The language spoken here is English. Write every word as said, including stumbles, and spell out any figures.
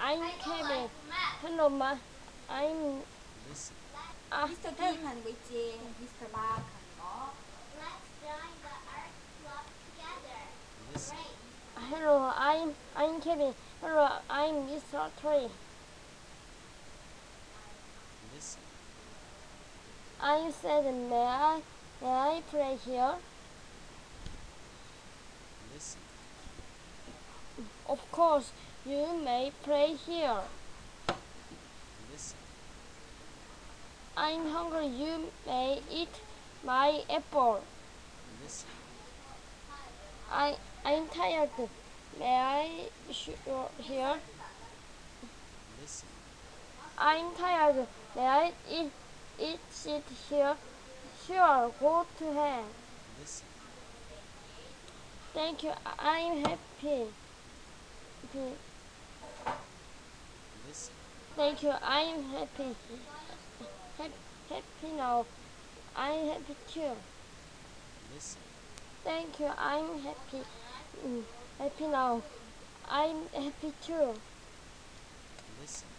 I'm Kevin. Hello, ma. I'm. Listen. Uh, Mister Kim and with uh, Mister Mark and Mo. Let's join the art club together. Listen. Great. hello, I'm. I'm Kevin. Hello, I'm Mister Tree. Listen. I said, may I, may I play here? Listen. Of course, you may play here. Listen. I'm hungry. You may eat my apple. Listen. I, I'm tired. May I sh- here? Listen. I'm tired. May I eat, eat sit here? Sure, go to hell. Listen. Thank you. I'm happy. happy. Listen. Thank you. I'm happy. Happy, happy now. I'm happy too. Listen. Thank you. I'm happy. Mm, happy now. I'm happy too. Listen.